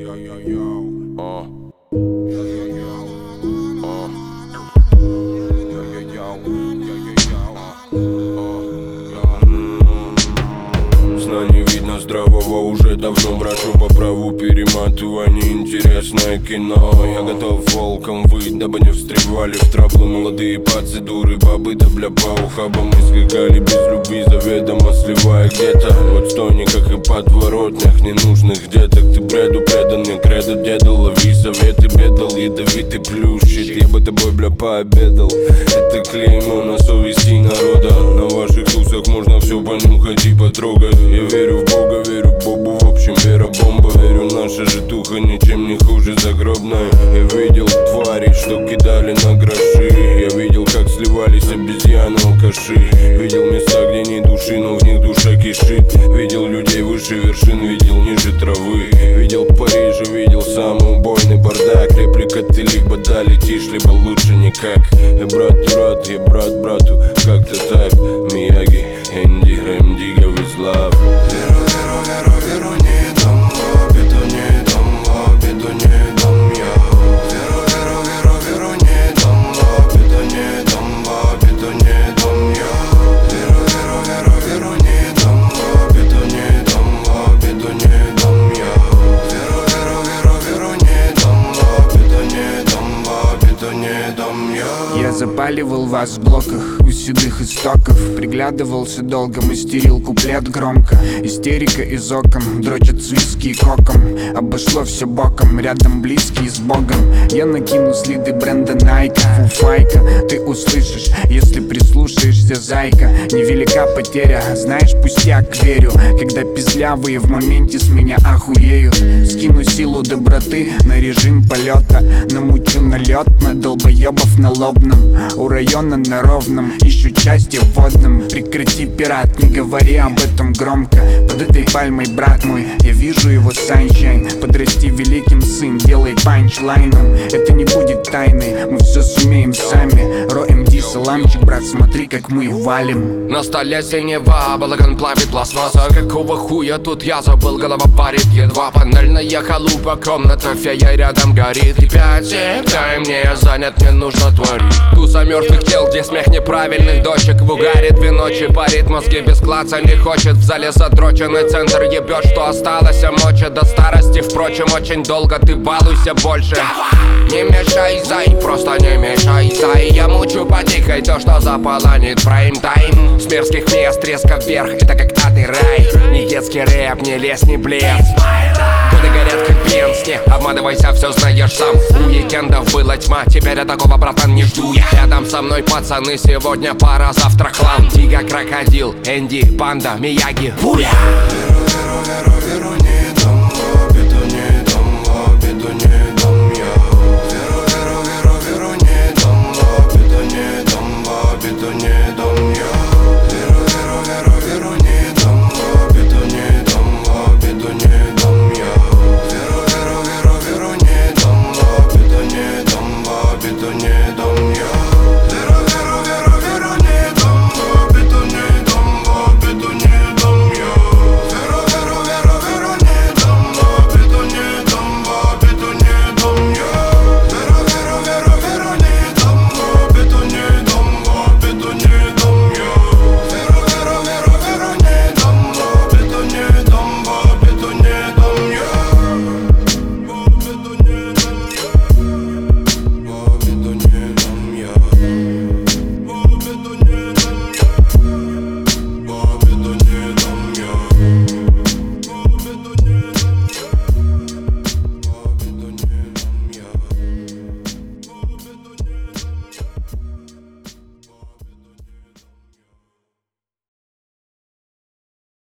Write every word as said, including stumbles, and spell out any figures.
Сна не видно здравого, уже давно брожу по праву перематывание. Интересное кино, я готов волком выть, дабы не встревали в траблы молодые процедуры, бабы да бля по ухабам. Мы скакали без любви, заведомо сливая где-то в отстойниках и подворотнях ненужных деток. Ты бреду предан, мне кредо деда, лови советы, бедал ядовитый плющит. Я бы тобой бля пообедал, это клеймо на совести народа. На ваших тусах можно все понюхать и потрогать. Я верю в Бога, верю в Бобу, в общем вера бомба. Верю, наша житуха ничем не хуже загробная. Я видел тварей, что кидали на гроши. Я видел, как сливались обезьяны, алкаши. Видел места, где ни души, но в них душа кишит. Видел людей выше вершин, видел ниже травы. Видел Париж, видел самый убойный бардак. Реплика ты либо да летишь, либо лучше никак. Я брат рад, я брат брату, как-то так. Мияги, Энди, Рэм Дигга, with love. Веру, веру, веру, веру, не дам в обиду, не дам в обиду, не дам я. Веру, веру, веру, веру, не дам в обиду, не дам в обиду, не дам я. Веру, веру, веру, веру, не дам в обиду, не дам в обиду, не дам я. Веру, веру, веру, веру, не дам в обиду, не дам в обиду, не дам я. Я запаливал вас в блоках у седых истоков. Приглядывался долго, мастерил куплет громко. Истерика из окон, дрочат свиски и коком. Обошло все боком, рядом близкие с Богом. Я накину следы бренда Nike, фуфайка. Ты услышишь, если прислушаешься, зайка. Невелика потеря, знаешь, пустяк, верю. Когда пизлявые в моменте с меня охуеют. Скину силу доброты на режим полета. Намучу налет на долбоебов на лобном. У района на ровном, ищу счастье в водном. Прекрати, пират, не говори об этом громко. Под этой пальмой, брат мой, я вижу его саншайн. Подрасти великим сын, делай панчлайном. Это не будет тайной, мы все сумеем сами. Ро эм ди, саламчик, брат, смотри, как мы валим. На столе синева, балаган плавит пластмасса. Какого хуя тут я забыл, голова парит. Едва панельная халупа, комната фея рядом горит. И пять, семь, дай мне, я занят, мне нужно творить. Туса мертвых тел, где смех неправильных дочек. В угаре две ночи парит, мозги без клаца не хочет. В зале задроченный центр ебет, что осталось, а моча до старости. Впрочем, очень долго ты балуйся больше. Не мешай, зай, просто не мешай, зай. Я мучу потихой то, что заполонит прайм-тайм. С мерзких мест резко вверх, это как адый рай. Не детский рэп, не лес, не блеск. Годы горят как пенс, не обманывайся, все знаешь сам. У уикендов была тьма, теперь я такого, братан, не жду я. Рядом со мной пацаны, сегодня пара, завтра клан. Тига, крокодил, Энди, панда, Мияги, Буя. Веру, веру, веру, веру, не